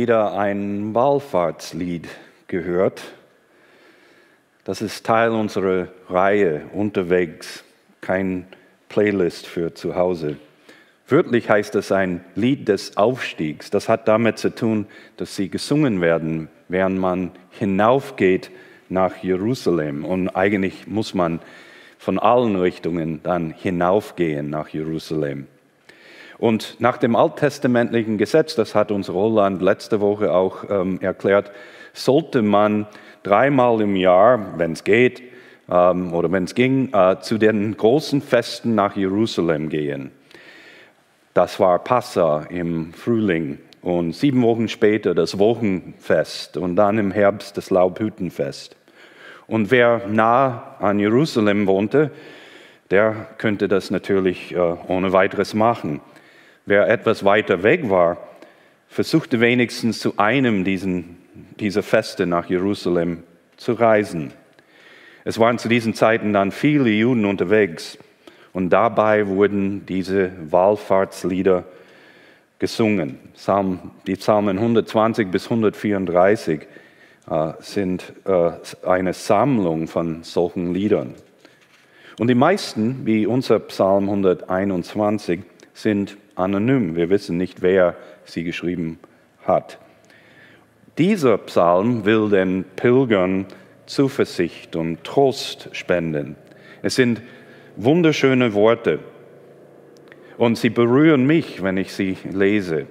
wieder ein Wallfahrtslied gehört. Das ist Teil unserer Reihe unterwegs, kein Playlist für zu Hause. Wörtlich heißt es ein Lied des Aufstiegs. Das hat damit zu tun, dass sie gesungen werden, während man hinaufgeht nach Jerusalem. Und eigentlich muss man von allen Richtungen dann hinaufgehen nach Jerusalem. Und nach dem alttestamentlichen Gesetz, das hat uns Roland letzte Woche auch erklärt, sollte man 3-mal im Jahr, wenn es geht oder wenn es ging, zu den großen Festen nach Jerusalem gehen. Das war Passa im Frühling und 7 Wochen später das Wochenfest und dann im Herbst das Laubhüttenfest. Und wer nah an Jerusalem wohnte, der könnte das natürlich ohne weiteres machen. Wer etwas weiter weg war, versuchte wenigstens zu einem dieser Feste nach Jerusalem zu reisen. Es waren zu diesen Zeiten dann viele Juden unterwegs und dabei wurden diese Wallfahrtslieder gesungen. Die Psalmen 120 bis 134 sind eine Sammlung von solchen Liedern. Und die meisten, wie unser Psalm 121, sind anonym. Wir wissen nicht, wer sie geschrieben hat. Dieser Psalm will den Pilgern Zuversicht und Trost spenden. Es sind wunderschöne Worte und sie berühren mich, wenn ich sie lese.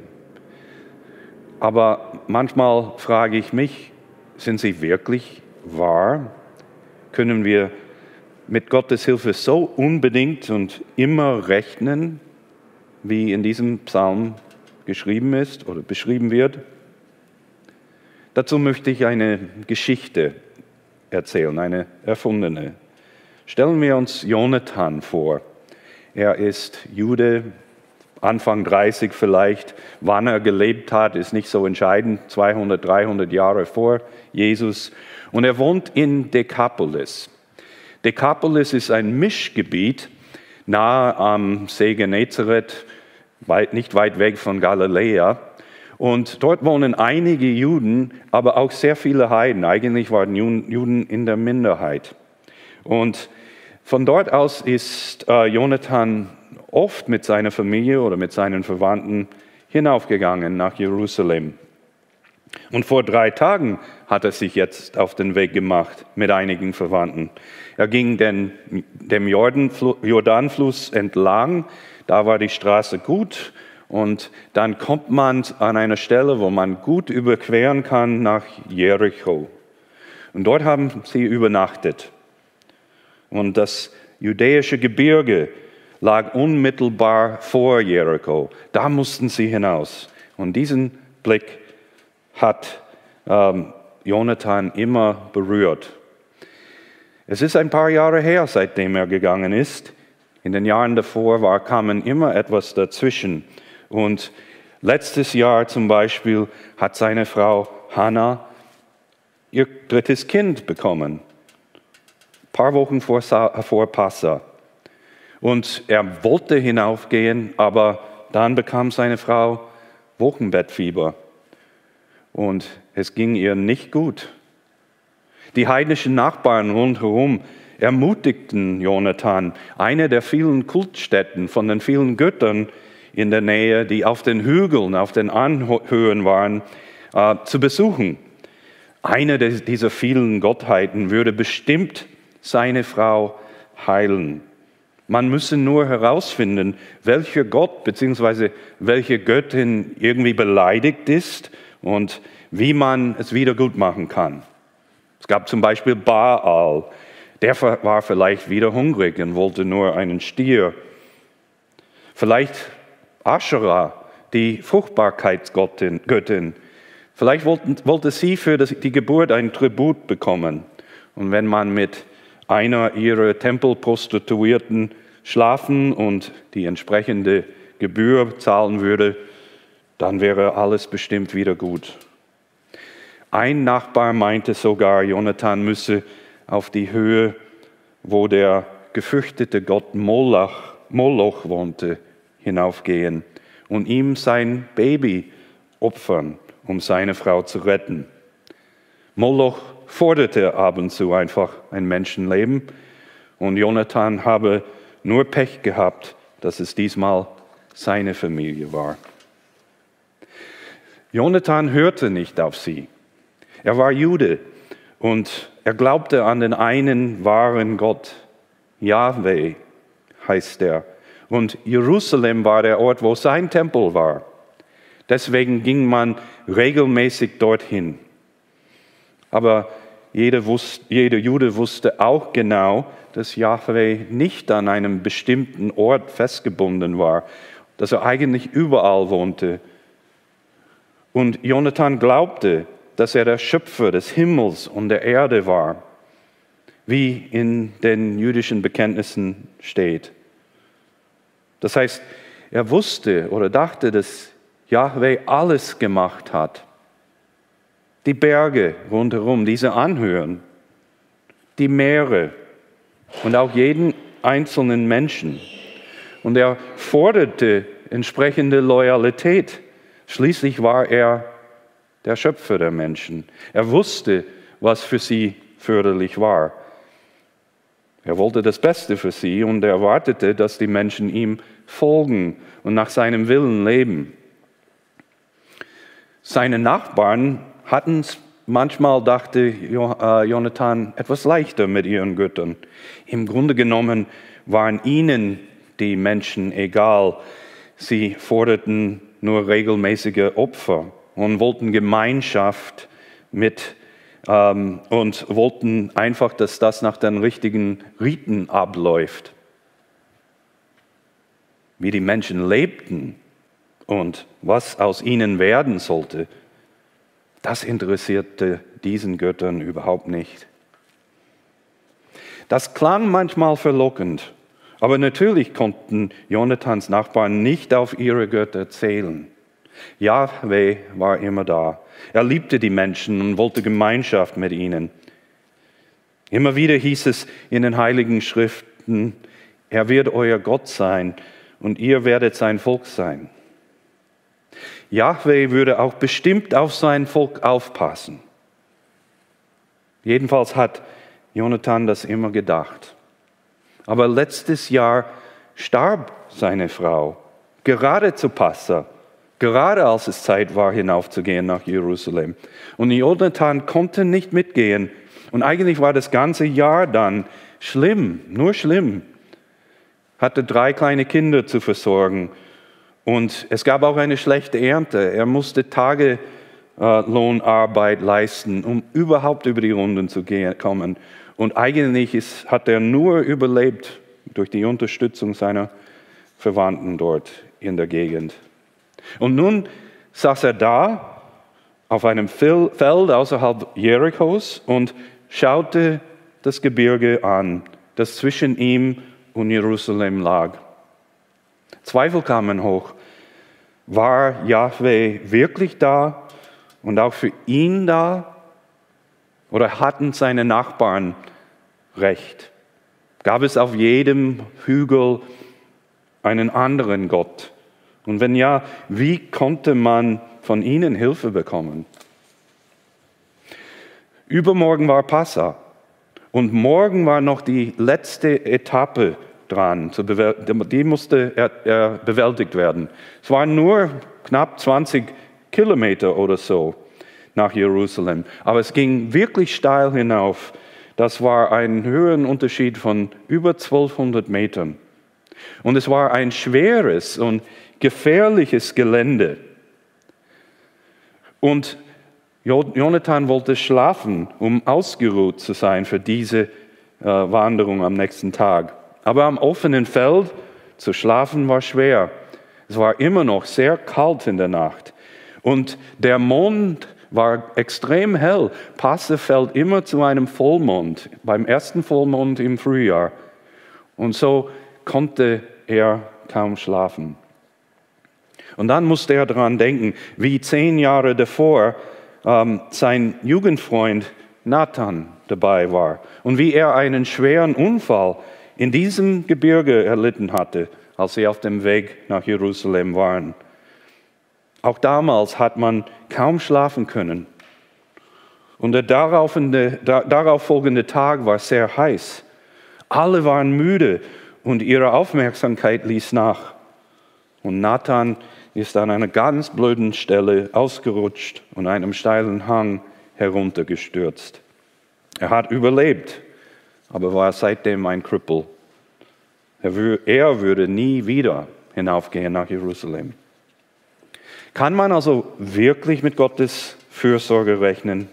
Aber manchmal frage ich mich, sind sie wirklich wahr? Können wir mit Gottes Hilfe so unbedingt und immer rechnen, wie in diesem Psalm geschrieben ist oder beschrieben wird? Dazu möchte ich eine Geschichte erzählen, eine erfundene. Stellen wir uns Jonathan vor. Er ist Jude, Anfang 30 vielleicht. Wann er gelebt hat, ist nicht so entscheidend, 200, 300 Jahre vor Jesus. Und er wohnt in Dekapolis. Dekapolis ist ein Mischgebiet nahe am See Genezareth, nicht weit weg von Galiläa. Und dort wohnen einige Juden, aber auch sehr viele Heiden. Eigentlich waren Juden in der Minderheit. Und von dort aus ist Jonathan oft mit seiner Familie oder mit seinen Verwandten hinaufgegangen nach Jerusalem. Und vor 3 Tagen hat er sich jetzt auf den Weg gemacht mit einigen Verwandten. Er ging dem Jordanfluss entlang, da war die Straße gut und dann kommt man an einer Stelle, wo man gut überqueren kann nach Jericho. Und dort haben sie übernachtet. Und das jüdische Gebirge lag unmittelbar vor Jericho. Da mussten sie hinaus. Und diesen Blick hat Jonathan immer berührt. Es ist ein paar Jahre her, seitdem er gegangen ist. In den Jahren davor kamen immer etwas dazwischen. Und letztes Jahr zum Beispiel hat seine Frau Hannah ihr 3. Kind bekommen. Ein paar Wochen vor Passa. Und er wollte hinaufgehen, aber dann bekam seine Frau Wochenbettfieber. Und es ging ihr nicht gut. Die heidnischen Nachbarn rundherum ermutigten Jonathan, eine der vielen Kultstätten von den vielen Göttern in der Nähe, die auf den Hügeln, auf den Anhöhen waren, zu besuchen. Eine dieser vielen Gottheiten würde bestimmt seine Frau heilen. Man müsse nur herausfinden, welcher Gott bzw. welche Göttin irgendwie beleidigt ist und wie man es wieder gut machen kann. Es gab zum Beispiel Baal, der war vielleicht wieder hungrig und wollte nur einen Stier. Vielleicht Aschera, die Fruchtbarkeitsgöttin. Vielleicht wollte sie für die Geburt ein Tribut bekommen. Und wenn man mit einer ihrer Tempelprostituierten schlafen und die entsprechende Gebühr zahlen würde, dann wäre alles bestimmt wieder gut. Ein Nachbar meinte sogar, Jonathan müsse auf die Höhe, wo der gefürchtete Gott Moloch wohnte, hinaufgehen und ihm sein Baby opfern um seine Frau zu retten. Moloch forderte ab und zu einfach ein Menschenleben und Jonathan habe nur Pech gehabt, dass es diesmal seine Familie war. Jonathan hörte nicht auf sie. Er war Jude und er glaubte an den einen wahren Gott. Jahwe heißt er. Und Jerusalem war der Ort, wo sein Tempel war. Deswegen ging man regelmäßig dorthin. Aber jeder Jude wusste auch genau, dass Jahwe nicht an einem bestimmten Ort festgebunden war, dass er eigentlich überall wohnte. Und Jonathan glaubte, dass er der Schöpfer des Himmels und der Erde war, wie in den jüdischen Bekenntnissen steht. Das heißt, er wusste oder dachte, dass Jahwe alles gemacht hat. Die Berge rundherum, diese Anhöhen, die Meere und auch jeden einzelnen Menschen. Und er forderte entsprechende Loyalität. Schließlich war er der Schöpfer der Menschen. Er wusste, was für sie förderlich war. Er wollte das Beste für sie und er erwartete, dass die Menschen ihm folgen und nach seinem Willen leben. Seine Nachbarn hatten es manchmal, dachte Jonathan, etwas leichter mit ihren Göttern. Im Grunde genommen waren ihnen die Menschen egal. Sie forderten nur regelmäßige Opfer und wollten Gemeinschaft mit und wollten einfach, dass das nach den richtigen Riten abläuft. Wie die Menschen lebten und was aus ihnen werden sollte, das interessierte diesen Göttern überhaupt nicht. Das klang manchmal verlockend, aber natürlich konnten Jonathans Nachbarn nicht auf ihre Götter zählen. Jahwe war immer da. Er liebte die Menschen und wollte Gemeinschaft mit ihnen. Immer wieder hieß es in den Heiligen Schriften, er wird euer Gott sein und ihr werdet sein Volk sein. Jahwe würde auch bestimmt auf sein Volk aufpassen. Jedenfalls hat Jonathan das immer gedacht. Aber letztes Jahr starb seine Frau, gerade zu Passa, gerade als es Zeit war, hinaufzugehen nach Jerusalem. Und Jonathan konnte nicht mitgehen. Und eigentlich war das ganze Jahr dann schlimm, nur schlimm. Hatte 3 kleine Kinder zu versorgen. Und es gab auch eine schlechte Ernte. Er musste Tagelohnarbeit leisten, um überhaupt über die Runden zu kommen. Und eigentlich hat er nur überlebt durch die Unterstützung seiner Verwandten dort in der Gegend. Und nun saß er da auf einem Feld außerhalb Jerichos und schaute das Gebirge an, das zwischen ihm und Jerusalem lag. Zweifel kamen hoch. War Jahwe wirklich da und auch für ihn da? Oder hatten seine Nachbarn recht? Gab es auf jedem Hügel einen anderen Gott? Und wenn ja, wie konnte man von ihnen Hilfe bekommen? Übermorgen war Passa und morgen war noch die letzte Etappe dran. Die musste bewältigt werden. Es waren nur knapp 20 Kilometer oder so nach Jerusalem. Aber es ging wirklich steil hinauf. Das war ein Höhenunterschied von über 1200 Metern. Und es war ein schweres und gefährliches Gelände. Und Jonathan wollte schlafen, um ausgeruht zu sein für diese Wanderung am nächsten Tag. Aber am offenen Feld zu schlafen war schwer. Es war immer noch sehr kalt in der Nacht. Und der Mond war extrem hell. Passa fällt immer zu einem Vollmond, beim ersten Vollmond im Frühjahr. Und so konnte er kaum schlafen. Und dann musste er daran denken, wie 10 Jahre davor sein Jugendfreund Nathan dabei war und wie er einen schweren Unfall in diesem Gebirge erlitten hatte, als sie auf dem Weg nach Jerusalem waren. Auch damals hat man kaum schlafen können. Und der darauf folgende Tag war sehr heiß. Alle waren müde und ihre Aufmerksamkeit ließ nach. Und Nathan ist an einer ganz blöden Stelle ausgerutscht und einem steilen Hang heruntergestürzt. Er hat überlebt, aber war seitdem ein Krüppel. Er würde nie wieder hinaufgehen nach Jerusalem. Kann man also wirklich mit Gottes Fürsorge rechnen?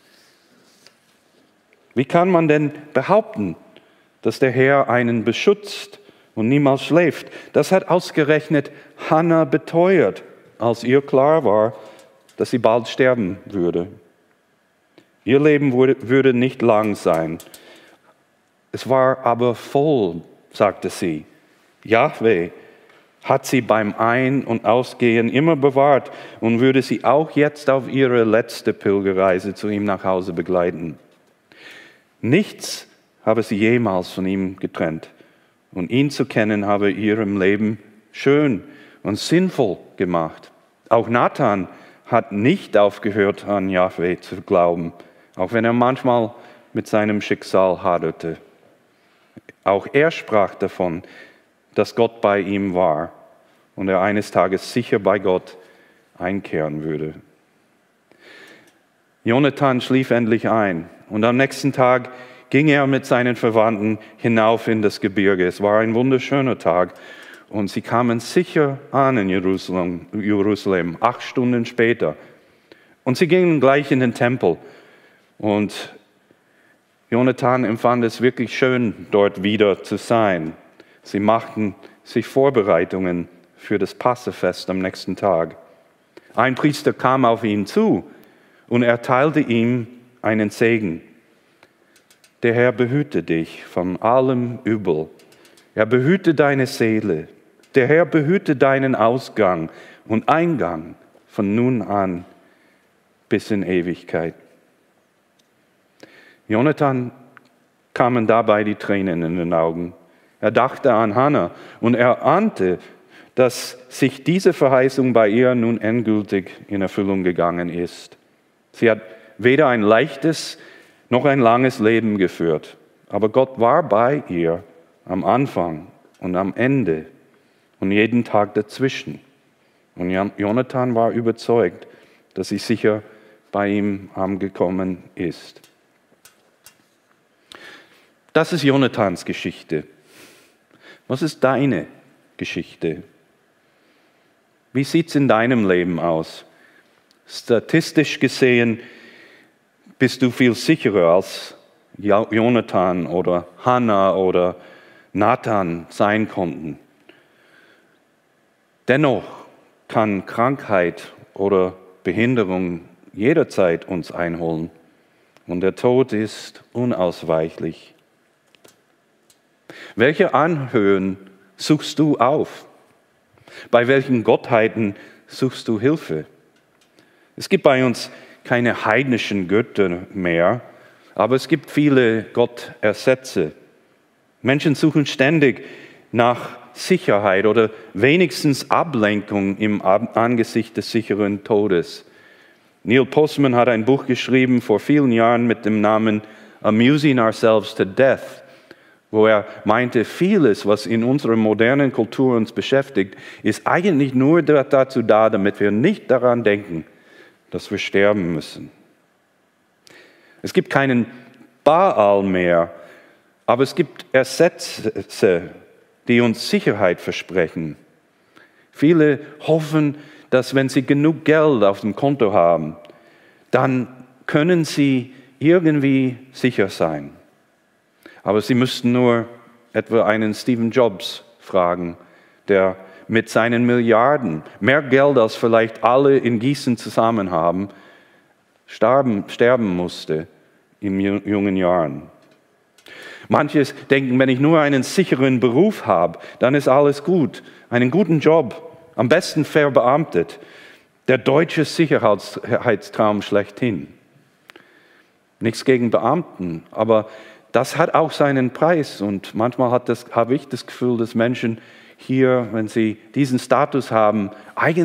Wie kann man denn behaupten, dass der Herr einen beschützt und niemals schläft? Das hat ausgerechnet Hannah beteuert, als ihr klar war, dass sie bald sterben würde. Ihr Leben würde nicht lang sein. Es war aber voll, sagte sie. Jahwe hat sie beim Ein- und Ausgehen immer bewahrt und würde sie auch jetzt auf ihre letzte Pilgerreise zu ihm nach Hause begleiten. Nichts habe sie jemals von ihm getrennt. Und ihn zu kennen habe ihrem Leben schön und sinnvoll gemacht. Auch Nathan hat nicht aufgehört, an Jahwe zu glauben, auch wenn er manchmal mit seinem Schicksal haderte. Auch er sprach davon, dass Gott bei ihm war und er eines Tages sicher bei Gott einkehren würde. Jonathan schlief endlich ein und am nächsten Tag ging er mit seinen Verwandten hinauf in das Gebirge. Es war ein wunderschöner Tag und sie kamen sicher an in Jerusalem 8 Stunden später. Und sie gingen gleich in den Tempel und Jonathan empfand es wirklich schön, dort wieder zu sein. Sie machten sich Vorbereitungen für das Passafest am nächsten Tag. Ein Priester kam auf ihn zu und erteilte ihm einen Segen. Der Herr behüte dich von allem Übel. Er behüte deine Seele. Der Herr behüte deinen Ausgang und Eingang von nun an bis in Ewigkeit. Jonathan kamen dabei die Tränen in den Augen. Er dachte an Hannah und er ahnte, dass sich diese Verheißung bei ihr nun endgültig in Erfüllung gegangen ist. Sie hat weder ein leichtes noch ein langes Leben geführt, aber Gott war bei ihr am Anfang und am Ende und jeden Tag dazwischen. Und Jonathan war überzeugt, dass sie sicher bei ihm angekommen ist. Das ist Jonathans Geschichte. Was ist deine Geschichte? Wie sieht es in deinem Leben aus? Statistisch gesehen bist du viel sicherer als Jonathan oder Hannah oder Nathan sein konnten. Dennoch kann Krankheit oder Behinderung jederzeit uns einholen und der Tod ist unausweichlich. Welche Anhöhen suchst du auf? Bei welchen Gottheiten suchst du Hilfe? Es gibt bei uns keine heidnischen Götter mehr, aber es gibt viele Gottersätze. Menschen suchen ständig nach Sicherheit oder wenigstens Ablenkung im Angesicht des sicheren Todes. Neil Postman hat ein Buch geschrieben vor vielen Jahren mit dem Namen Amusing Ourselves to Death, wo er meinte, vieles, was in unserer modernen Kultur uns beschäftigt, ist eigentlich nur dazu da, damit wir nicht daran denken, dass wir sterben müssen. Es gibt keinen Baal mehr, aber es gibt Ersätze, die uns Sicherheit versprechen. Viele hoffen, dass wenn sie genug Geld auf dem Konto haben, dann können sie irgendwie sicher sein. Aber sie müssten nur etwa einen Steve Jobs fragen, der mit seinen Milliarden, mehr Geld als vielleicht alle in Gießen zusammen haben, sterben musste in jungen Jahren. Manche denken, wenn ich nur einen sicheren Beruf habe, dann ist alles gut. Einen guten Job, am besten verbeamtet. Der deutsche Sicherheitstraum schlechthin. Nichts gegen Beamten, aber das hat auch seinen Preis. Und manchmal habe ich das Gefühl, dass Menschen hier, wenn sie diesen Status haben, eigentlich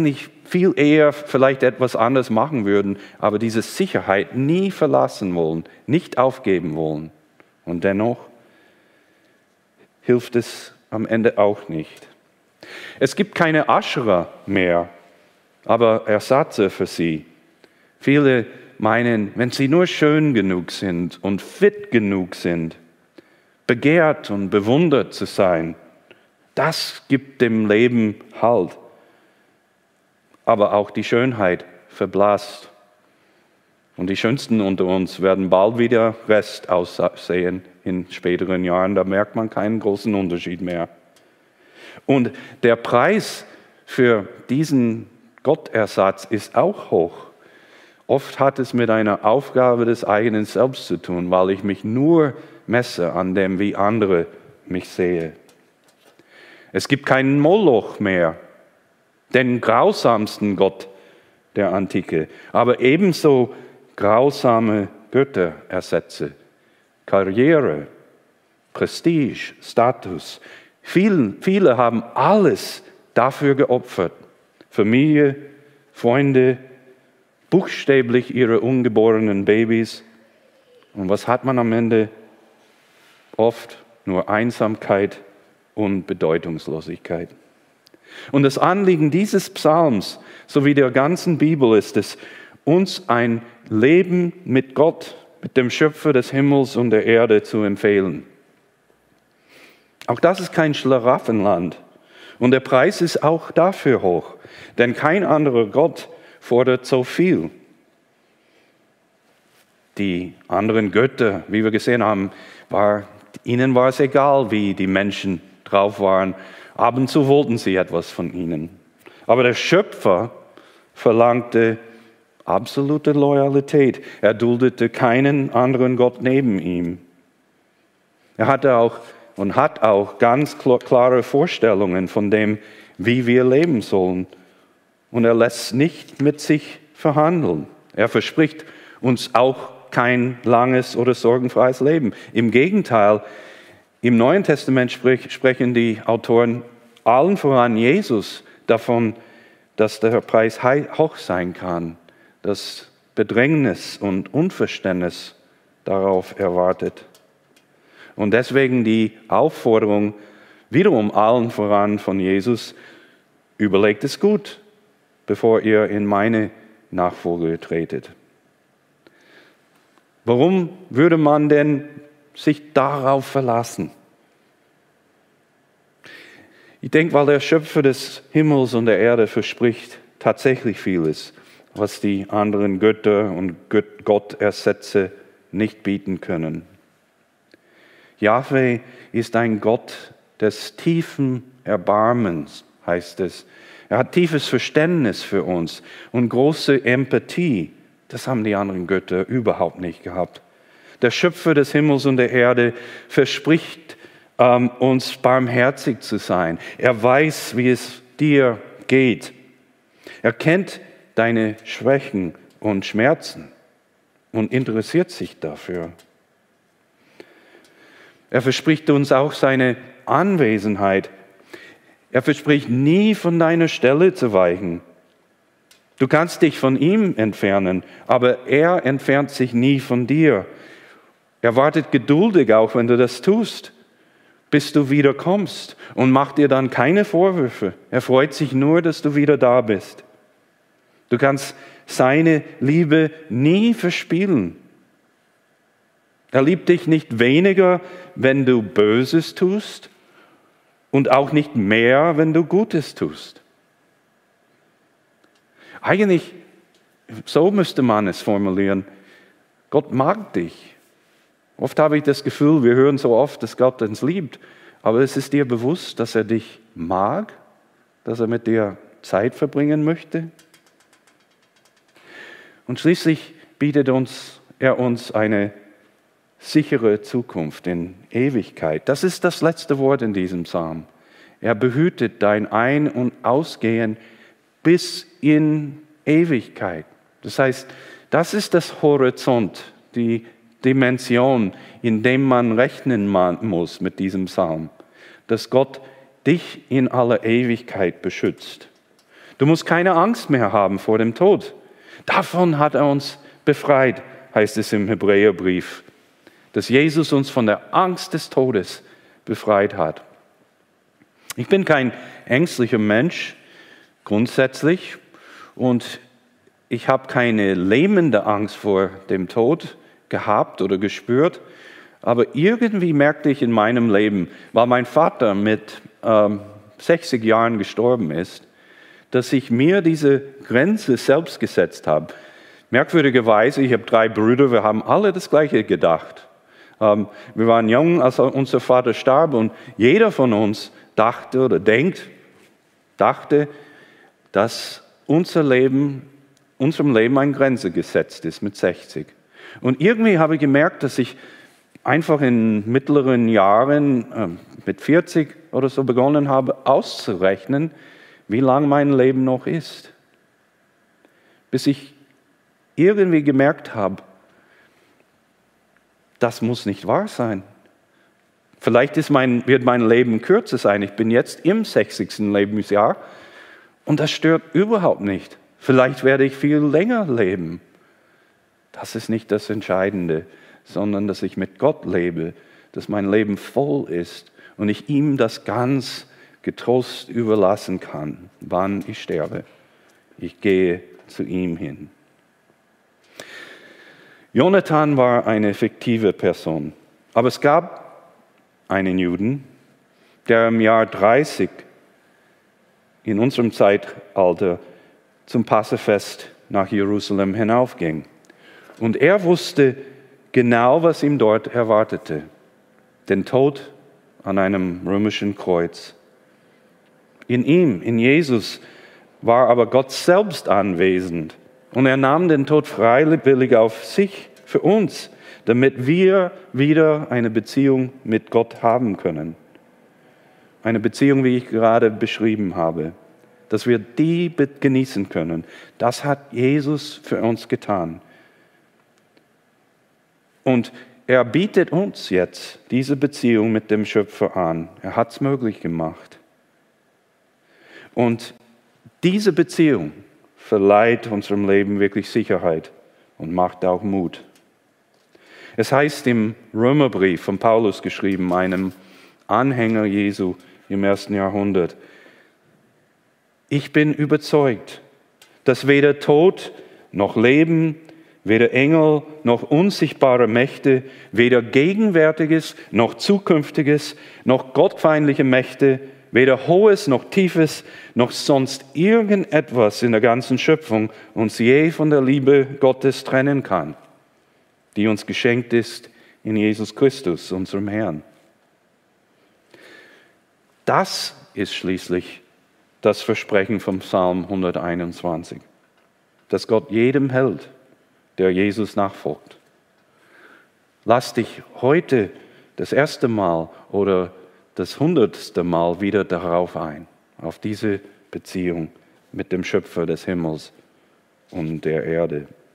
viel eher vielleicht etwas anderes machen würden, aber diese Sicherheit nie verlassen wollen, nicht aufgeben wollen. Und dennoch hilft es am Ende auch nicht. Es gibt keine Ascherer mehr, aber Ersatze für sie. Viele meinen, wenn sie nur schön genug sind und fit genug sind, begehrt und bewundert zu sein, das gibt dem Leben Halt. Aber auch die Schönheit verblasst. Und die Schönsten unter uns werden bald wieder Rest aussehen in späteren Jahren. Da merkt man keinen großen Unterschied mehr. Und der Preis für diesen Gottersatz ist auch hoch. Oft hat es mit einer Aufgabe des eigenen Selbst zu tun, weil ich mich nur messe an dem, wie andere mich sehen. Es gibt keinen Moloch mehr, den grausamsten Gott der Antike, aber ebenso grausame Götterersätze, Karriere, Prestige, Status. Viele haben alles dafür geopfert. Familie, Freunde, buchstäblich ihre ungeborenen Babys. Und was hat man am Ende? Oft nur Einsamkeit und Bedeutungslosigkeit. Und das Anliegen dieses Psalms sowie der ganzen Bibel ist es, uns ein Leben mit Gott, mit dem Schöpfer des Himmels und der Erde zu empfehlen. Auch das ist kein Schlaraffenland. Und der Preis ist auch dafür hoch. Denn kein anderer Gott fordert so viel. Die anderen Götter, wie wir gesehen haben, ihnen war es egal, wie die Menschen drauf waren. Ab und zu wollten sie etwas von ihnen. Aber der Schöpfer verlangte absolute Loyalität. Er duldete keinen anderen Gott neben ihm. Er hatte auch und hat auch ganz klare Vorstellungen von dem, wie wir leben sollen. Und er lässt nicht mit sich verhandeln. Er verspricht uns auch kein langes oder sorgenfreies Leben. Im Gegenteil, im Neuen Testament sprechen die Autoren allen voran Jesus davon, dass der Preis hoch sein kann, dass Bedrängnis und Unverständnis darauf erwartet. Und deswegen die Aufforderung wiederum allen voran von Jesus, überlegt es gut, bevor ihr in meine Nachfolge tretet. Warum würde man denn sich darauf verlassen? Ich denke, weil der Schöpfer des Himmels und der Erde verspricht tatsächlich vieles, was die anderen Götter und Gottersätze nicht bieten können. Jahwe ist ein Gott des tiefen Erbarmens, heißt es. Er hat tiefes Verständnis für uns und große Empathie. Das haben die anderen Götter überhaupt nicht gehabt. Der Schöpfer des Himmels und der Erde verspricht uns barmherzig zu sein. Er weiß, wie es dir geht. Er kennt deine Schwächen und Schmerzen und interessiert sich dafür. Er verspricht uns auch seine Anwesenheit. Er verspricht nie, von deiner Stelle zu weichen. Du kannst dich von ihm entfernen, aber er entfernt sich nie von dir. Er wartet geduldig, auch wenn du das tust, bis du wieder kommst und macht dir dann keine Vorwürfe. Er freut sich nur, dass du wieder da bist. Du kannst seine Liebe nie verspielen. Er liebt dich nicht weniger, wenn du Böses tust und auch nicht mehr, wenn du Gutes tust. Eigentlich, so müsste man es formulieren, Gott mag dich. Oft habe ich das Gefühl, wir hören so oft, dass Gott uns liebt, aber es ist dir bewusst, dass er dich mag, dass er mit dir Zeit verbringen möchte? Und schließlich bietet er uns eine sichere Zukunft in Ewigkeit. Das ist das letzte Wort in diesem Psalm. Er behütet dein Ein- und Ausgehen bis in Ewigkeit. Das heißt, das ist das Horizont, die Dimension, in dem man rechnen muss mit diesem Psalm, dass Gott dich in aller Ewigkeit beschützt. Du musst keine Angst mehr haben vor dem Tod. Davon hat er uns befreit, heißt es im Hebräerbrief, dass Jesus uns von der Angst des Todes befreit hat. Ich bin kein ängstlicher Mensch, grundsätzlich, und ich habe keine lähmende Angst vor dem Tod gehabt oder gespürt, aber irgendwie merkte ich in meinem Leben, weil mein Vater mit 60 Jahren gestorben ist, dass ich mir diese Grenze selbst gesetzt habe. Merkwürdigerweise, ich habe 3 Brüder, wir haben alle das Gleiche gedacht. Wir waren jung, als unser Vater starb, und jeder von uns dachte oder dachte, dass unserem Leben eine Grenze gesetzt ist mit 60. Und irgendwie habe ich gemerkt, dass ich einfach in mittleren Jahren, mit 40 oder so, begonnen habe auszurechnen, wie lang mein Leben noch ist. Bis ich irgendwie gemerkt habe, das muss nicht wahr sein. Vielleicht wird mein Leben kürzer sein. Ich bin jetzt im 60. Lebensjahr und das stört überhaupt nicht. Vielleicht werde ich viel länger leben. Das ist nicht das Entscheidende, sondern dass ich mit Gott lebe, dass mein Leben voll ist und ich ihm das ganz getrost überlassen kann, wann ich sterbe. Ich gehe zu ihm hin. Jonathan war eine fiktive Person, aber es gab einen Juden, der im Jahr 30 in unserem Zeitalter zum Passafest nach Jerusalem hinaufging. Und er wusste genau, was ihm dort erwartete: den Tod an einem römischen Kreuz. In ihm, in Jesus, war aber Gott selbst anwesend. Und er nahm den Tod freiwillig auf sich für uns, damit wir wieder eine Beziehung mit Gott haben können. Eine Beziehung, wie ich gerade beschrieben habe, dass wir die genießen können. Das hat Jesus für uns getan. Und er bietet uns jetzt diese Beziehung mit dem Schöpfer an. Er hat es möglich gemacht. Und diese Beziehung verleiht unserem Leben wirklich Sicherheit und macht auch Mut. Es heißt im Römerbrief von Paulus geschrieben, einem Anhänger Jesu im 1. Jahrhundert: Ich bin überzeugt, dass weder Tod noch Leben, weder Engel noch unsichtbare Mächte, weder Gegenwärtiges noch Zukünftiges, noch gottfeindliche Mächte, weder Hohes noch Tiefes, noch sonst irgendetwas in der ganzen Schöpfung uns je von der Liebe Gottes trennen kann, die uns geschenkt ist in Jesus Christus, unserem Herrn. Das ist schließlich das Versprechen vom Psalm 121, dass Gott jedem hält, der Jesus nachfolgt. Lass dich heute das erste Mal oder das 100. Mal wieder darauf ein, auf diese Beziehung mit dem Schöpfer des Himmels und der Erde.